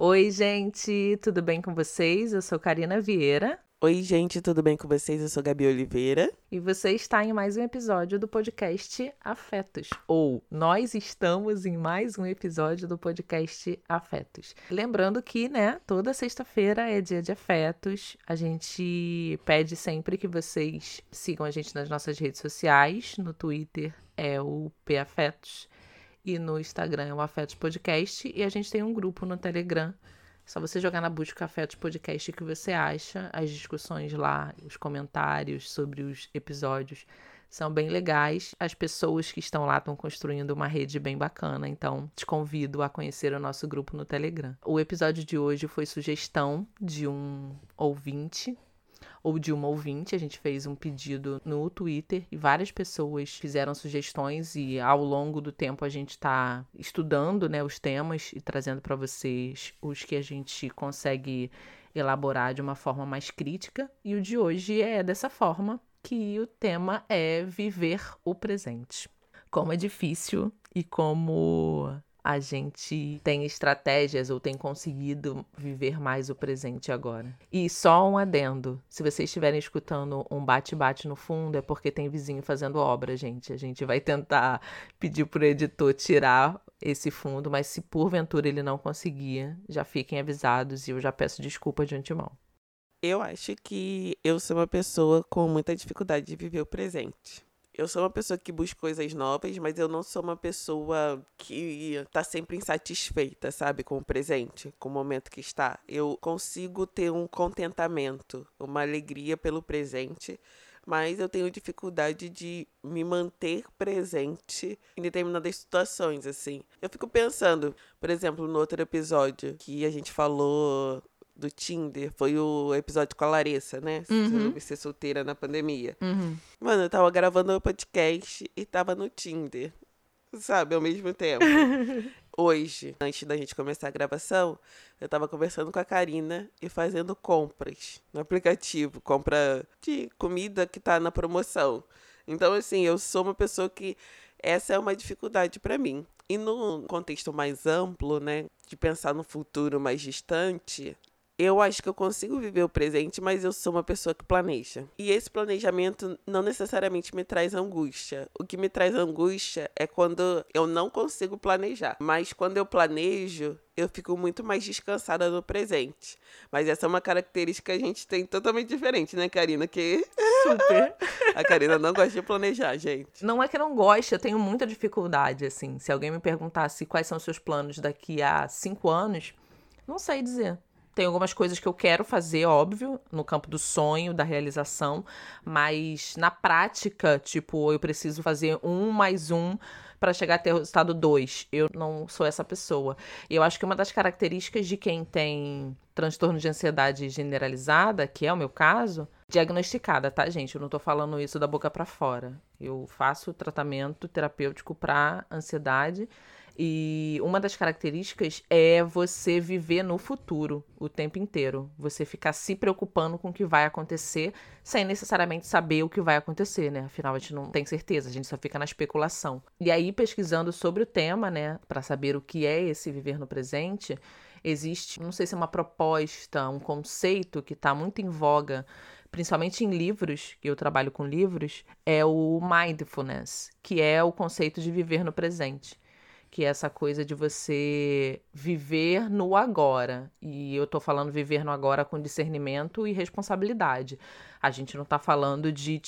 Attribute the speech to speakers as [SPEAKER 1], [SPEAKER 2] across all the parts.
[SPEAKER 1] Oi, gente, tudo bem com vocês? Eu sou Karina Vieira.
[SPEAKER 2] Oi, gente, tudo bem com vocês? Eu sou Gabi Oliveira.
[SPEAKER 1] E você está em mais um episódio do podcast Afetos. Ou nós estamos em mais um episódio do podcast Afetos. Lembrando que, toda sexta-feira é dia de afetos. A gente pede sempre que vocês sigam a gente nas nossas redes sociais. No Twitter é o PAfetos e no Instagram é o Afetos Podcast. E a gente tem um grupo no Telegram. Só você jogar na busca Afetos Podcast que você acha. As discussões lá, os comentários sobre os episódios são bem legais. As pessoas que estão lá estão construindo uma rede bem bacana. Então, te convido a conhecer o nosso grupo no Telegram. O episódio de hoje foi sugestão de um ouvinte ou de uma ouvinte. A gente fez um pedido no Twitter e várias pessoas fizeram sugestões e ao longo do tempo a gente está estudando, os temas e trazendo para vocês os que a gente consegue elaborar de uma forma mais crítica. E o de hoje é dessa forma, que o tema é viver o presente. Como é difícil e como a gente tem estratégias ou tem conseguido viver mais o presente agora. E só um adendo, se vocês estiverem escutando um bate-bate no fundo, é porque tem vizinho fazendo obra, gente. A gente vai tentar pedir pro editor tirar esse fundo, mas se porventura ele não conseguir, já fiquem avisados e eu já peço desculpa de antemão.
[SPEAKER 2] Eu acho que eu sou uma pessoa com muita dificuldade de viver o presente. Eu sou uma pessoa que busca coisas novas, mas eu não sou uma pessoa que tá sempre insatisfeita, sabe, com o presente, com o momento que está. Eu consigo ter um contentamento, uma alegria pelo presente, mas eu tenho dificuldade de me manter presente em determinadas situações, assim. Eu fico pensando, por exemplo, no outro episódio que a gente falou do Tinder, foi o episódio com a Larissa, né? Sobre ser solteira na pandemia. Mano, eu tava gravando o podcast e tava no Tinder, sabe? Ao mesmo tempo. Hoje, antes da gente começar a gravação, eu tava conversando com a Karina e fazendo compras no aplicativo. Compra de comida que tá na promoção. Então, assim, eu sou uma pessoa que essa é uma dificuldade pra mim. E no contexto mais amplo, de pensar no futuro mais distante, eu acho que eu consigo viver o presente, mas eu sou uma pessoa que planeja. E esse planejamento não necessariamente me traz angústia. O que me traz angústia é quando eu não consigo planejar. Mas quando eu planejo, eu fico muito mais descansada no presente. Mas essa é uma característica que a gente tem totalmente diferente, né, Karina? Que
[SPEAKER 1] Super.
[SPEAKER 2] A Karina não gosta de planejar, gente.
[SPEAKER 1] Não é que eu não goste, eu tenho muita dificuldade, assim. Se alguém me perguntasse quais são os seus planos daqui a 5 anos, não sei dizer. Tem algumas coisas que eu quero fazer, óbvio, no campo do sonho, da realização, mas na prática, eu preciso fazer 1 mais 1 para chegar até o resultado 2. Eu não sou essa pessoa. E eu acho que uma das características de quem tem transtorno de ansiedade generalizada, que é o meu caso, diagnosticada, tá, gente? Eu não tô falando isso da boca para fora. Eu faço tratamento terapêutico para ansiedade. E uma das características é você viver no futuro o tempo inteiro. Você ficar se preocupando com o que vai acontecer sem necessariamente saber o que vai acontecer, né? Afinal, a gente não tem certeza, a gente só fica na especulação. E aí, pesquisando sobre o tema, para saber o que é esse viver no presente, existe, não sei se é uma proposta, um conceito que está muito em voga, principalmente em livros, que eu trabalho com livros, é o mindfulness, que é o conceito de viver no presente. Que é essa coisa de você viver no agora. E eu tô falando viver no agora com discernimento e responsabilidade. A gente não tá falando de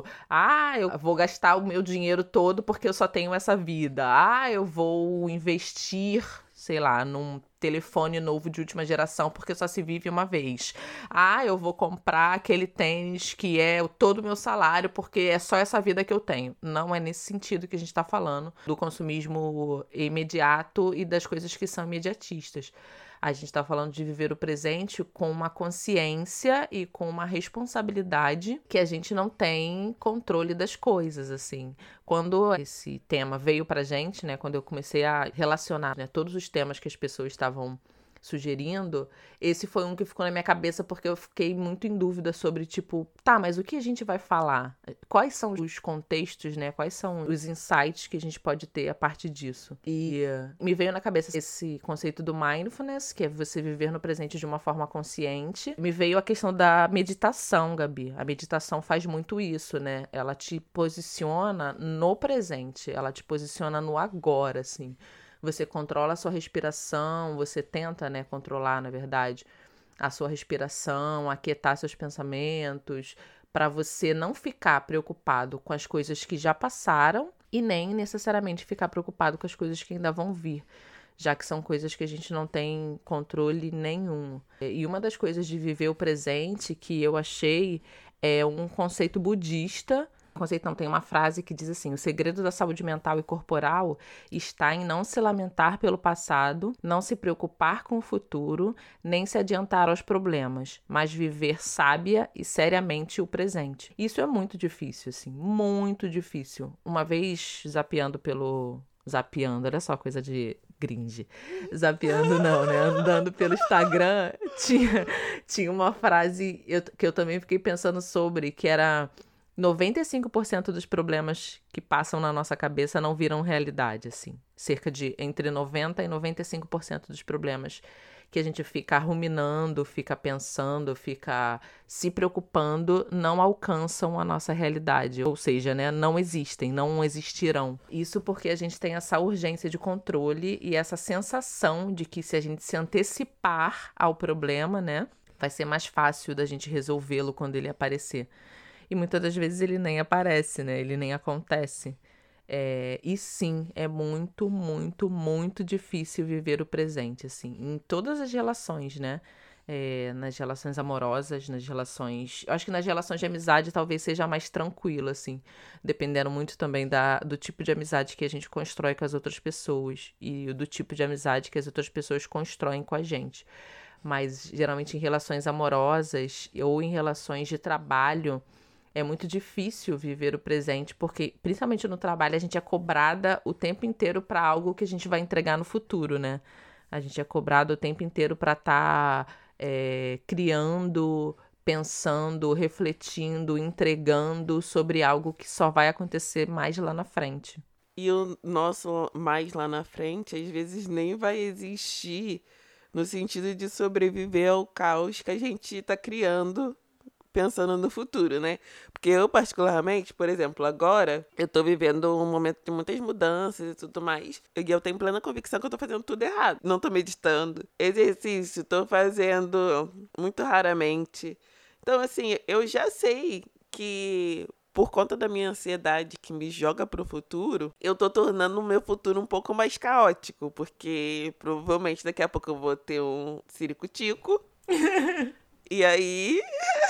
[SPEAKER 1] eu vou gastar o meu dinheiro todo porque eu só tenho essa vida. Eu vou investir, sei lá, num telefone novo de última geração porque só se vive uma vez. Eu vou comprar aquele tênis que é todo o meu salário porque é só essa vida que eu tenho. Não é nesse sentido que a gente tá falando do consumismo imediato e das coisas que são imediatistas. A gente está falando de viver o presente com uma consciência e com uma responsabilidade que a gente não tem controle das coisas, assim. Quando esse tema veio pra gente, quando eu comecei a relacionar, todos os temas que as pessoas estavam sugerindo, esse foi um que ficou na minha cabeça porque eu fiquei muito em dúvida sobre, tipo, tá, mas o que a gente vai falar? Quais são os contextos, né? Quais são os insights que a gente pode ter a partir disso? E me veio na cabeça esse conceito do mindfulness, que é você viver no presente de uma forma consciente. Me veio a questão da meditação, Gabi. A meditação faz muito isso, né? Ela te posiciona no presente, ela te posiciona no agora, assim. Você controla a sua respiração, você tenta, né, controlar, na verdade, a sua respiração, aquietar seus pensamentos, para você não ficar preocupado com as coisas que já passaram e nem necessariamente ficar preocupado com as coisas que ainda vão vir, já que são coisas que a gente não tem controle nenhum. E uma das coisas de viver o presente que eu achei é um conceito budista. Conceito não, tem uma frase que diz assim: o segredo da saúde mental e corporal está em não se lamentar pelo passado, não se preocupar com o futuro, nem se adiantar aos problemas, mas viver sábia e seriamente o presente. Isso é muito difícil, assim, muito difícil. Uma vez zapeando, olha só, coisa de gringe. Zapeando não, né? Andando pelo Instagram, tinha uma frase que eu também fiquei pensando sobre, que era: 95% dos problemas que passam na nossa cabeça não viram realidade, assim. Cerca de entre 90% e 95% dos problemas que a gente fica ruminando, fica pensando, fica se preocupando, não alcançam a nossa realidade. Ou seja, né, não existem, não existirão. Isso porque a gente tem essa urgência de controle e essa sensação de que se a gente se antecipar ao problema, né, vai ser mais fácil da gente resolvê-lo quando ele aparecer. E muitas das vezes ele nem aparece, né? Ele nem acontece. E sim, é muito, muito, muito difícil viver o presente, assim. Em todas as relações, né? Nas relações amorosas, nas relações... Eu acho que nas relações de amizade talvez seja mais tranquilo, assim. Dependendo muito também do tipo de amizade que a gente constrói com as outras pessoas. E do tipo de amizade que as outras pessoas constroem com a gente. Mas, geralmente, em relações amorosas ou em relações de trabalho, é muito difícil viver o presente, porque, principalmente no trabalho, a gente é cobrada o tempo inteiro para algo que a gente vai entregar no futuro, né? A gente é cobrado o tempo inteiro para estar criando, pensando, refletindo, entregando sobre algo que só vai acontecer mais lá na frente.
[SPEAKER 2] E o nosso mais lá na frente, às vezes, nem vai existir no sentido de sobreviver ao caos que a gente está criando pensando no futuro, né? Porque eu, particularmente, por exemplo, agora, eu tô vivendo um momento de muitas mudanças e tudo mais. E eu tenho plena convicção que eu tô fazendo tudo errado. Não tô meditando. Exercício, tô fazendo muito raramente. Então, assim, eu já sei que, por conta da minha ansiedade que me joga pro futuro, eu tô tornando o meu futuro um pouco mais caótico. Porque, provavelmente, daqui a pouco eu vou ter um ciricutico. E aí...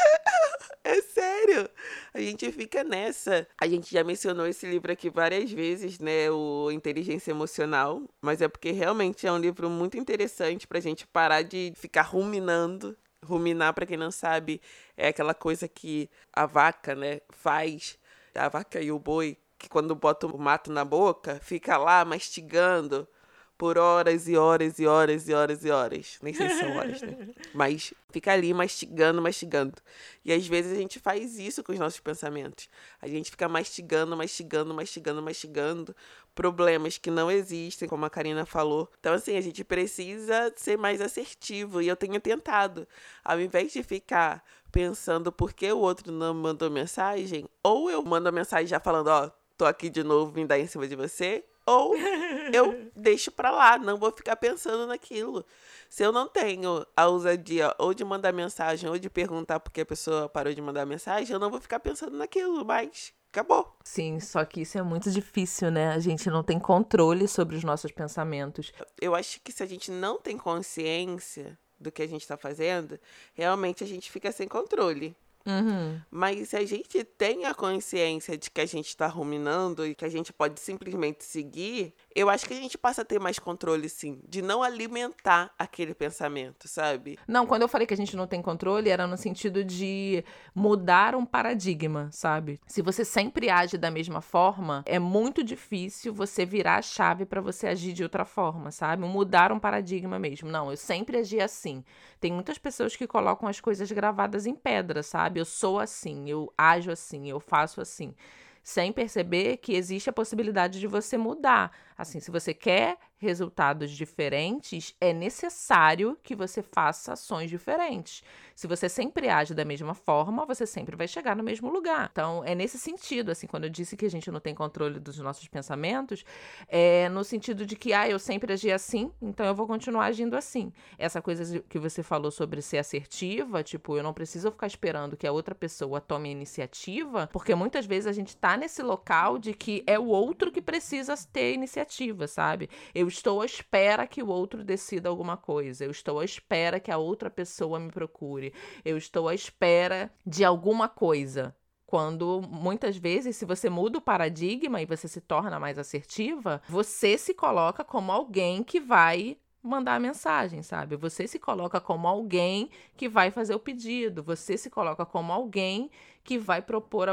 [SPEAKER 2] É sério, a gente fica nessa. A gente já mencionou esse livro aqui várias vezes, né? O Inteligência Emocional. Mas é porque realmente é um livro muito interessante pra gente parar de ficar ruminando. Ruminar, pra quem não sabe, é aquela coisa que a vaca, né, faz. A vaca e o boi, que quando bota o mato na boca, fica lá mastigando por horas e horas e horas e horas e horas. Nem sei se são horas, né? Mas fica ali mastigando, mastigando. E às vezes a gente faz isso com os nossos pensamentos. A gente fica mastigando, mastigando, mastigando, mastigando problemas que não existem, como a Karina falou. Então, assim, a gente precisa ser mais assertivo. E eu tenho tentado, ao invés de ficar pensando por que o outro não mandou mensagem, ou eu mando a mensagem já falando, ó, tô aqui de novo, vim dar em cima de você, ou eu deixo pra lá, não vou ficar pensando naquilo. Se eu não tenho a ousadia ou de mandar mensagem ou de perguntar por que a pessoa parou de mandar mensagem, eu não vou ficar pensando naquilo, mas acabou.
[SPEAKER 1] Sim, só que isso é muito difícil, né? A gente não tem controle sobre os nossos pensamentos.
[SPEAKER 2] Eu acho que se a gente não tem consciência do que a gente tá fazendo, realmente a gente fica sem controle.
[SPEAKER 1] Uhum.
[SPEAKER 2] Mas se a gente tem a consciência de que a gente está ruminando e que a gente pode simplesmente seguir, eu acho que a gente passa a ter mais controle, sim, de não alimentar aquele pensamento, sabe?
[SPEAKER 1] Não, quando eu falei que a gente não tem controle, era no sentido de mudar um paradigma, sabe? Se você sempre age da mesma forma, é muito difícil você virar a chave pra você agir de outra forma, sabe? Mudar um paradigma mesmo. Não, eu sempre agi assim. Tem muitas pessoas que colocam as coisas gravadas em pedra, sabe? Eu sou assim, eu ajo assim, eu faço assim. Sem perceber que existe a possibilidade de você mudar. Assim, se você quer resultados diferentes, é necessário que você faça ações diferentes. Se você sempre age da mesma forma, você sempre vai chegar no mesmo lugar. Então, é nesse sentido, assim, quando eu disse que a gente não tem controle dos nossos pensamentos, é no sentido de que, eu sempre agi assim, então eu vou continuar agindo assim. Essa coisa que você falou sobre ser assertiva, tipo, eu não preciso ficar esperando que a outra pessoa tome a iniciativa, porque muitas vezes a gente tá nesse local de que é o outro que precisa ter iniciativa, sabe? Eu estou à espera que o outro decida alguma coisa. Eu estou à espera que a outra pessoa me procure. Eu estou à espera de alguma coisa. Quando, muitas vezes, se você muda o paradigma e você se torna mais assertiva, você se coloca como alguém que vai mandar a mensagem, sabe? Você se coloca como alguém que vai fazer o pedido. Você se coloca como alguém que vai propor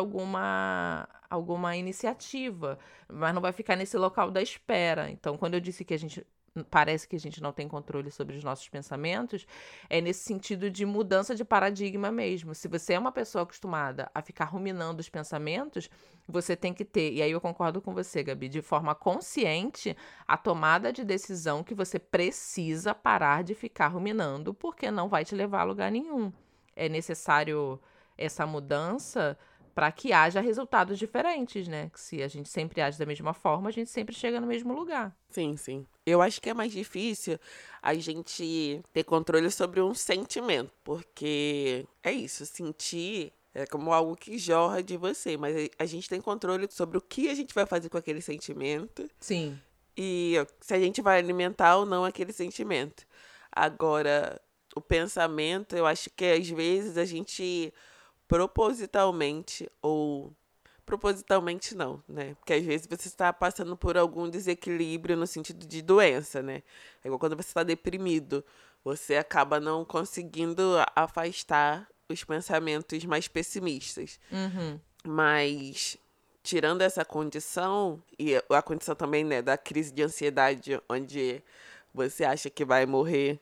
[SPEAKER 1] alguma iniciativa, mas não vai ficar nesse local da espera. Então, quando eu disse que parece que a gente não tem controle sobre os nossos pensamentos, é nesse sentido de mudança de paradigma mesmo. Se você é uma pessoa acostumada a ficar ruminando os pensamentos, você tem que ter, e aí eu concordo com você, Gabi, de forma consciente, a tomada de decisão que você precisa parar de ficar ruminando, porque não vai te levar a lugar nenhum. É necessário essa mudança para que haja resultados diferentes, né? Que se a gente sempre age da mesma forma, a gente sempre chega no mesmo lugar.
[SPEAKER 2] Sim, sim. Eu acho que é mais difícil a gente ter controle sobre um sentimento, porque é isso, sentir é como algo que jorra de você, mas a gente tem controle sobre o que a gente vai fazer com aquele sentimento.
[SPEAKER 1] Sim.
[SPEAKER 2] E se a gente vai alimentar ou não aquele sentimento. Agora, o pensamento, eu acho que às vezes a gente propositalmente ou propositalmente não, né? Porque às vezes você está passando por algum desequilíbrio no sentido de doença, né? É igual quando você está deprimido, você acaba não conseguindo afastar os pensamentos mais pessimistas.
[SPEAKER 1] Uhum.
[SPEAKER 2] Mas tirando essa condição, e a condição também, né, da crise de ansiedade, onde você acha que vai morrer,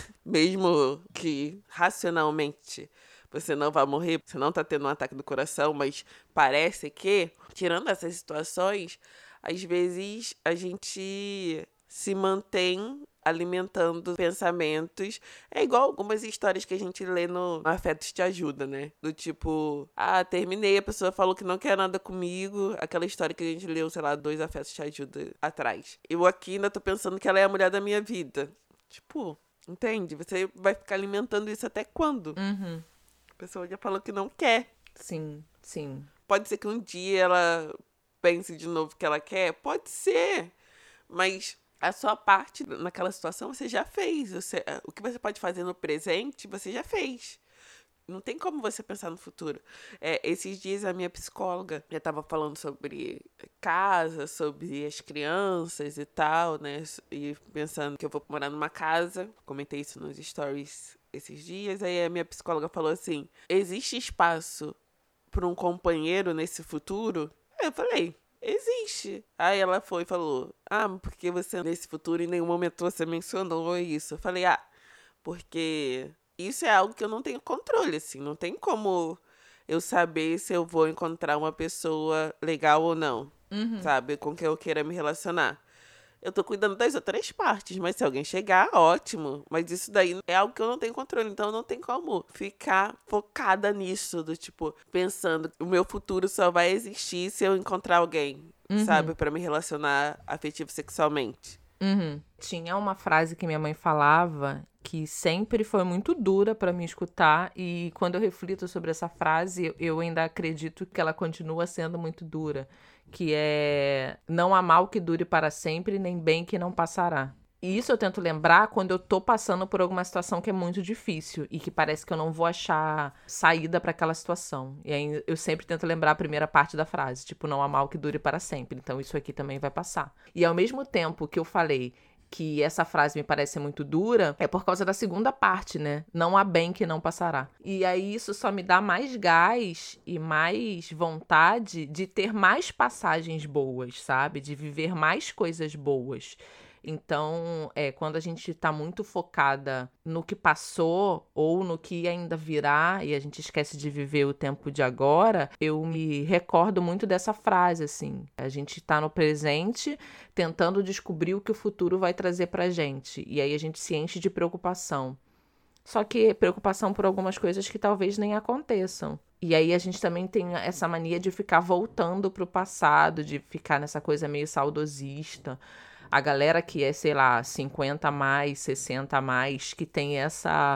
[SPEAKER 2] mesmo que racionalmente você não vai morrer, você não tá tendo um ataque do coração, mas parece que, tirando essas situações, às vezes a gente se mantém alimentando pensamentos. É igual algumas histórias que a gente lê no Afetos Te Ajuda, né? Do tipo, terminei, a pessoa falou que não quer nada comigo. Aquela história que a gente leu, sei lá, 2 Afetos Te Ajuda atrás. Eu aqui ainda tô pensando que ela é a mulher da minha vida. Tipo, entende? Você vai ficar alimentando isso até quando?
[SPEAKER 1] Uhum.
[SPEAKER 2] A pessoa já falou que não quer.
[SPEAKER 1] Sim, sim.
[SPEAKER 2] Pode ser que um dia ela pense de novo que ela quer? Pode ser. Mas a sua parte naquela situação você já fez. O que você pode fazer no presente, você já fez. Não tem como você pensar no futuro. Esses dias a minha psicóloga já estava falando sobre casa, sobre as crianças e tal, né? E pensando que eu vou morar numa casa. Comentei isso nos stories esses dias. Aí a minha psicóloga falou assim: existe espaço para um companheiro nesse futuro? Aí eu falei: existe. Aí ela foi e falou: porque você nesse futuro em nenhum momento você mencionou isso. Eu falei: porque isso é algo que eu não tenho controle, assim. Não tem como eu saber se eu vou encontrar uma pessoa legal ou não, sabe? Com quem eu queira me relacionar. Eu tô cuidando das outras partes, mas se alguém chegar, ótimo. Mas isso daí é algo que eu não tenho controle, então não tem como ficar focada nisso, do tipo, pensando que o meu futuro só vai existir se eu encontrar alguém, sabe? Pra me relacionar afetivo sexualmente.
[SPEAKER 1] Uhum. Tinha uma frase que minha mãe falava que sempre foi muito dura pra me escutar, e quando eu reflito sobre essa frase, eu ainda acredito que ela continua sendo muito dura, que é: não há mal que dure para sempre, nem bem que não passará. E isso eu tento lembrar quando eu tô passando por alguma situação que é muito difícil e que parece que eu não vou achar saída pra aquela situação. E aí eu sempre tento lembrar a primeira parte da frase, tipo, não há mal que dure para sempre. Então isso aqui também vai passar. E ao mesmo tempo que eu falei que essa frase me parece muito dura, é por causa da segunda parte, né? Não há bem que não passará. E aí isso só me dá mais gás e mais vontade de ter mais passagens boas, sabe? De viver mais coisas boas. Então, quando a gente tá muito focada no que passou ou no que ainda virá e a gente esquece de viver o tempo de agora, eu me recordo muito dessa frase, assim. A gente tá no presente tentando descobrir o que o futuro vai trazer pra gente. E aí a gente se enche de preocupação. Só que preocupação por algumas coisas que talvez nem aconteçam. E aí a gente também tem essa mania de ficar voltando pro passado, de ficar nessa coisa meio saudosista. A galera que é, sei lá, 50 a mais, 60 a mais, que tem essa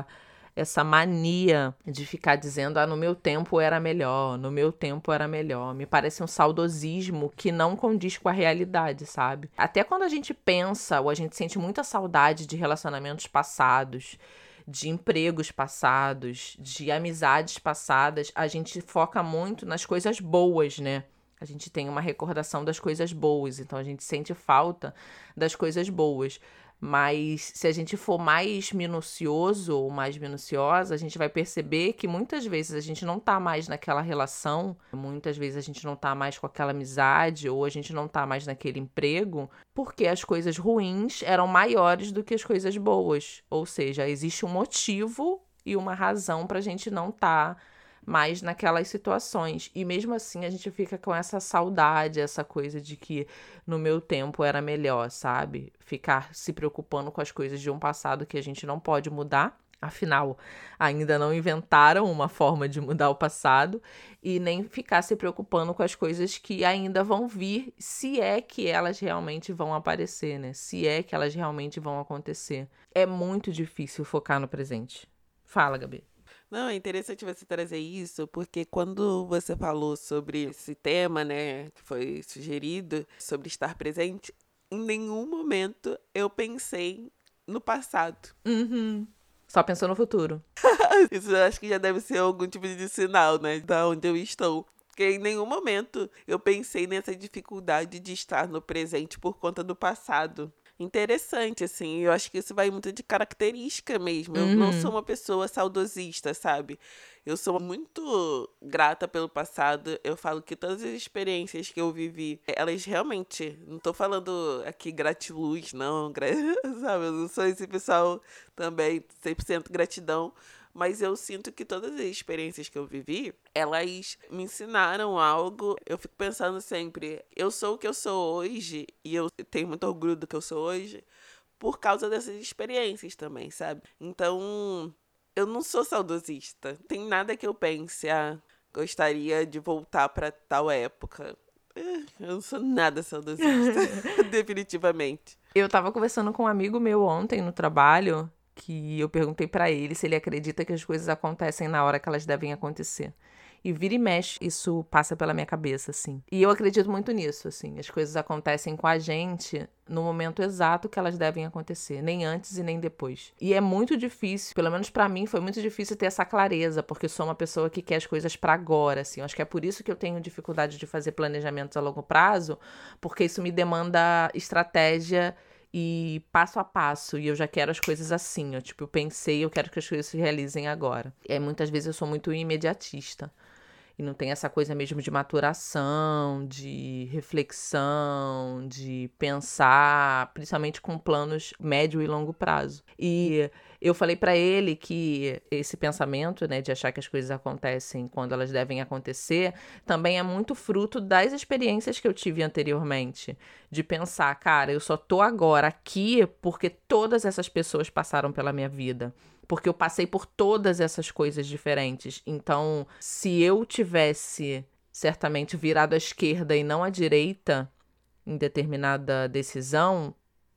[SPEAKER 1] mania de ficar dizendo, no meu tempo era melhor, no meu tempo era melhor. Me parece um saudosismo que não condiz com a realidade, sabe? Até quando a gente pensa ou a gente sente muita saudade de relacionamentos passados, de empregos passados, de amizades passadas, a gente foca muito nas coisas boas, né? A gente tem uma recordação das coisas boas, então a gente sente falta das coisas boas. Mas se a gente for mais minucioso ou mais minuciosa, a gente vai perceber que muitas vezes a gente não tá mais naquela relação, muitas vezes a gente não tá mais com aquela amizade, ou a gente não tá mais naquele emprego, porque as coisas ruins eram maiores do que as coisas boas. Ou seja, existe um motivo e uma razão pra gente não tá mais naquelas situações. E mesmo assim a gente fica com essa saudade, essa coisa de que no meu tempo era melhor, sabe? Ficar se preocupando com as coisas de um passado que a gente não pode mudar. Afinal, ainda não inventaram uma forma de mudar o passado e nem ficar se preocupando com as coisas que ainda vão vir, se é que elas realmente vão aparecer, né? Se é que elas realmente vão acontecer. É muito difícil focar no presente. Fala, Gabi.
[SPEAKER 2] Não, é interessante você trazer isso, porque quando você falou sobre esse tema, né, que foi sugerido, sobre estar presente, em nenhum momento eu pensei no passado.
[SPEAKER 1] Só pensou no futuro.
[SPEAKER 2] Isso eu acho que já deve ser algum tipo de sinal, né, da onde eu estou. Porque em nenhum momento eu pensei nessa dificuldade de estar no presente por conta do passado. Interessante, assim, eu acho que isso vai muito de característica mesmo. Eu não sou uma pessoa saudosista, sabe? Eu sou muito grata pelo passado. Eu falo que todas as experiências que eu vivi, elas realmente, não tô falando aqui gratiluz, não, sabe? Eu não sou esse pessoal também, 100% gratidão. Mas eu sinto que todas as experiências que eu vivi, elas me ensinaram algo. Eu fico pensando sempre, eu sou o que eu sou hoje, e eu tenho muito orgulho do que eu sou hoje, por causa dessas experiências também, sabe? Então, eu não sou saudosista. Tem nada que eu pense, gostaria de voltar pra tal época. Eu não sou nada saudosista, definitivamente.
[SPEAKER 1] Eu tava conversando com um amigo meu ontem no trabalho, que eu perguntei pra ele se ele acredita que as coisas acontecem na hora que elas devem acontecer. E vira e mexe, isso passa pela minha cabeça, assim. E eu acredito muito nisso, assim. As coisas acontecem com a gente no momento exato que elas devem acontecer. Nem antes e nem depois. E é muito difícil, pelo menos pra mim, foi muito difícil ter essa clareza, porque eu sou uma pessoa que quer as coisas pra agora, assim. Eu acho que é por isso que eu tenho dificuldade de fazer planejamentos a longo prazo, porque isso me demanda estratégia e passo a passo, e eu já quero as coisas assim, eu pensei, eu quero que as coisas se realizem agora. E muitas vezes eu sou muito imediatista, e não tem essa coisa mesmo de maturação, de reflexão, de pensar, principalmente com planos médio e longo prazo. E eu falei pra ele que esse pensamento, né, de achar que as coisas acontecem quando elas devem acontecer, também é muito fruto das experiências que eu tive anteriormente. De pensar, cara, eu só tô agora aqui porque todas essas pessoas passaram pela minha vida. Porque eu passei por todas essas coisas diferentes. Então, se eu tivesse certamente virado à esquerda e não à direita em determinada decisão,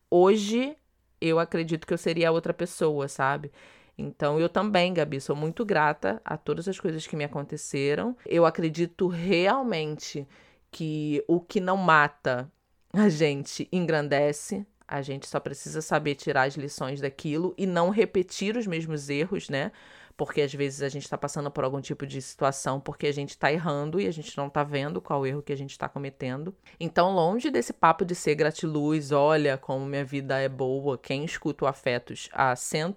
[SPEAKER 1] hoje eu acredito que eu seria outra pessoa, sabe? Então, eu também, Gabi, sou muito grata a todas as coisas que me aconteceram. Eu acredito realmente que o que não mata a gente engrandece. A gente só precisa saber tirar as lições daquilo e não repetir os mesmos erros, né? Porque às vezes a gente tá passando por algum tipo de situação porque a gente tá errando e a gente não tá vendo qual erro que a gente tá cometendo. Então, longe desse papo de ser gratiluz, olha como minha vida é boa, quem escuta o Afetos há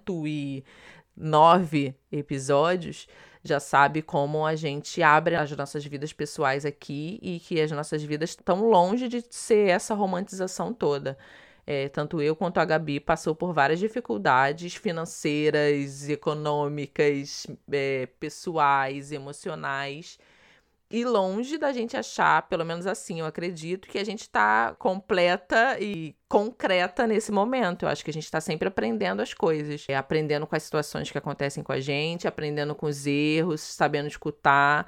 [SPEAKER 1] 109 episódios já sabe como a gente abre as nossas vidas pessoais aqui e que as nossas vidas estão longe de ser essa romantização toda. Tanto eu quanto a Gabi passou por várias dificuldades financeiras, econômicas, pessoais, emocionais. E longe da gente achar, pelo menos assim, eu acredito, que a gente tá completa e concreta nesse momento. Eu acho que a gente tá sempre aprendendo as coisas. Aprendendo com as situações que acontecem com a gente, aprendendo com os erros, sabendo escutar.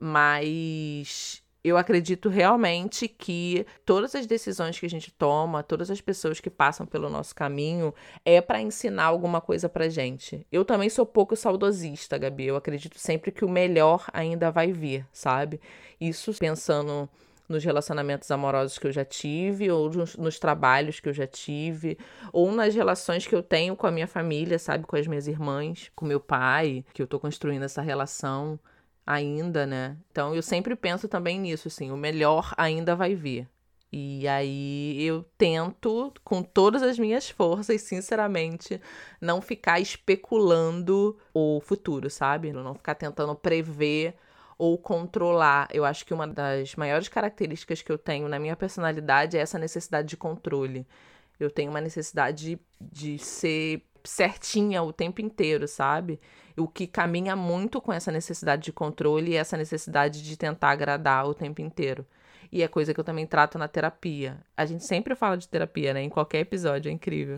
[SPEAKER 1] Mas eu acredito realmente que todas as decisões que a gente toma, todas as pessoas que passam pelo nosso caminho, é para ensinar alguma coisa pra gente. Eu também sou pouco saudosista, Gabi. Eu acredito sempre que o melhor ainda vai vir, sabe? Isso pensando nos relacionamentos amorosos que eu já tive, ou nos trabalhos que eu já tive, ou nas relações que eu tenho com a minha família, sabe? Com as minhas irmãs, com meu pai, que eu tô construindo essa relação ainda, né? Então eu sempre penso também nisso, assim, o melhor ainda vai vir. E aí eu tento, com todas as minhas forças, sinceramente, não ficar especulando o futuro, sabe? Não ficar tentando prever ou controlar. Eu acho que uma das maiores características que eu tenho na minha personalidade é essa necessidade de controle. Eu tenho uma necessidade de ser certinha o tempo inteiro, sabe? O que caminha muito com essa necessidade de controle e essa necessidade de tentar agradar o tempo inteiro. E é coisa que eu também trato na terapia. A gente sempre fala de terapia, né? Em qualquer episódio, é incrível.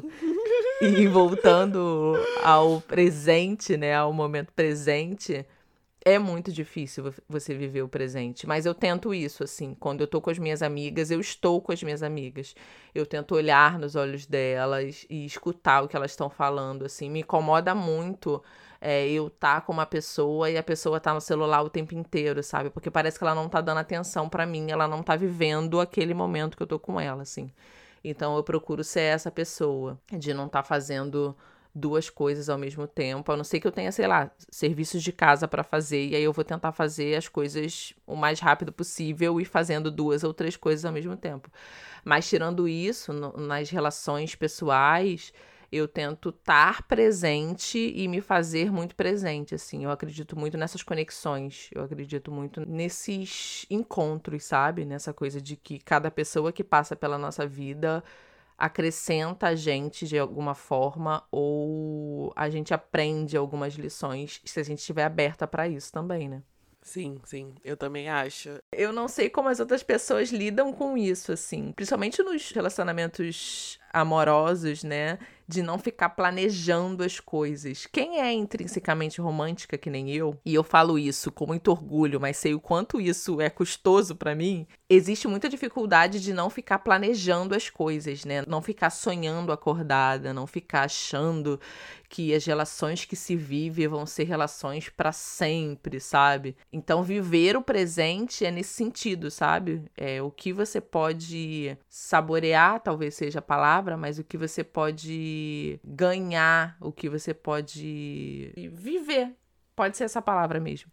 [SPEAKER 1] E voltando ao presente, né? Ao momento presente, é muito difícil você viver o presente, mas eu tento isso, assim, quando eu tô com as minhas amigas, eu estou com as minhas amigas. Eu tento olhar nos olhos delas e escutar o que elas estão falando, assim. Me incomoda muito eu tá com uma pessoa e a pessoa tá no celular o tempo inteiro, sabe? Porque parece que ela não tá dando atenção pra mim, ela não tá vivendo aquele momento que eu tô com ela, assim. Então eu procuro ser essa pessoa, de não tá fazendo duas coisas ao mesmo tempo, a não ser que eu tenha, sei lá, serviços de casa pra fazer, e aí eu vou tentar fazer as coisas o mais rápido possível e fazendo duas ou três coisas ao mesmo tempo. Mas tirando isso, nas relações pessoais, eu tento estar presente e me fazer muito presente, assim. Eu acredito muito nessas conexões, eu acredito muito nesses encontros, sabe? Nessa coisa de que cada pessoa que passa pela nossa vida acrescenta a gente de alguma forma ou a gente aprende algumas lições se a gente estiver aberta para isso também, né?
[SPEAKER 2] Sim, eu também acho.
[SPEAKER 1] Eu não sei como as outras pessoas lidam com isso, assim, principalmente nos relacionamentos amorosos, né? De não ficar planejando as coisas. Quem é intrinsecamente romântica que nem eu, e eu falo isso com muito orgulho, mas sei o quanto isso é custoso pra mim, existe muita dificuldade de não ficar planejando as coisas, né? Não ficar sonhando acordada, não ficar achando que as relações que se vivem vão ser relações pra sempre, sabe? Então, viver o presente é nesse sentido, sabe? O que você pode saborear, talvez seja a palavra, mas o que você pode ganhar, o que você pode viver. Pode ser essa palavra mesmo.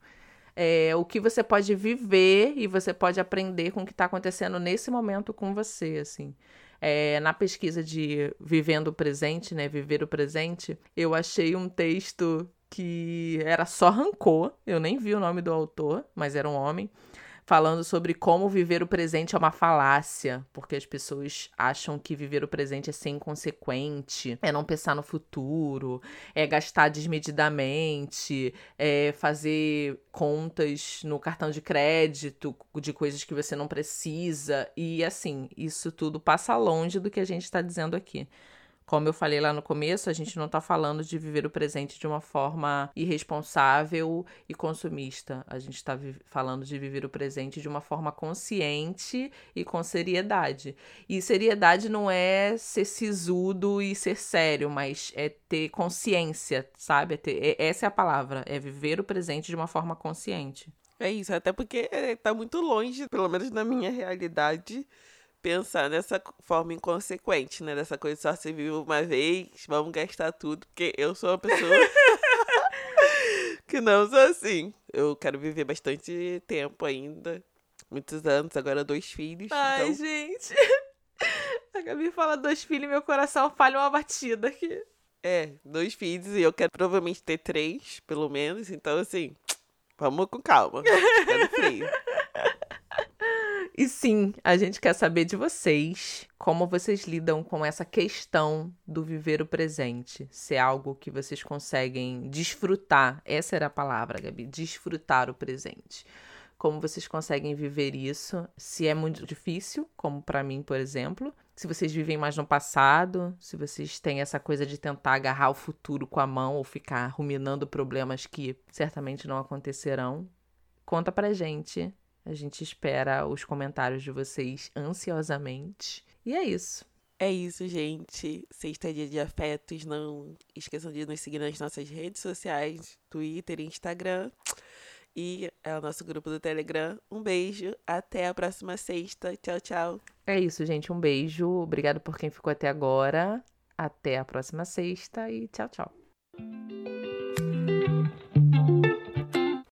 [SPEAKER 1] O que você pode viver e você pode aprender com o que está acontecendo nesse momento com você, assim. Na pesquisa de Vivendo o Presente, né, Viver o Presente, eu achei um texto que era só rancor, eu nem vi o nome do autor, mas era um homem, falando sobre como viver o presente é uma falácia, porque as pessoas acham que viver o presente é ser inconsequente, é não pensar no futuro, é gastar desmedidamente, é fazer contas no cartão de crédito de coisas que você não precisa, e assim, isso tudo passa longe do que a gente está dizendo aqui. Como eu falei lá no começo, a gente não está falando de viver o presente de uma forma irresponsável e consumista. A gente está falando de viver o presente de uma forma consciente e com seriedade. E seriedade não é ser sisudo e ser sério, mas é ter consciência, sabe? Essa é a palavra, é viver o presente de uma forma consciente.
[SPEAKER 2] É isso, até porque tá muito longe, pelo menos na minha realidade, pensar nessa forma inconsequente, né? Dessa coisa só se vive uma vez, vamos gastar tudo, porque eu sou uma pessoa que não sou assim. Eu quero viver bastante tempo ainda, muitos anos, agora 2 filhos,
[SPEAKER 1] Ai,
[SPEAKER 2] então...
[SPEAKER 1] gente. A Gabi fala 2 filhos e meu coração falha uma batida aqui.
[SPEAKER 2] 2 filhos e eu quero provavelmente ter 3, pelo menos, então assim, vamos com calma, pé no freio.
[SPEAKER 1] E sim, a gente quer saber de vocês, como vocês lidam com essa questão do viver o presente. Se é algo que vocês conseguem desfrutar, essa era a palavra, Gabi, desfrutar o presente. Como vocês conseguem viver isso, se é muito difícil, como para mim, por exemplo. Se vocês vivem mais no passado, se vocês têm essa coisa de tentar agarrar o futuro com a mão ou ficar ruminando problemas que certamente não acontecerão. Conta pra gente. A gente espera os comentários de vocês ansiosamente. E é isso.
[SPEAKER 2] É isso, gente. Sexta é dia de afetos. Não esqueçam de nos seguir nas nossas redes sociais, Twitter e Instagram. E é o nosso grupo do Telegram. Um beijo. Até a próxima sexta. Tchau, tchau.
[SPEAKER 1] É isso, gente. Um beijo. Obrigado por quem ficou até agora. Até a próxima sexta e tchau, tchau.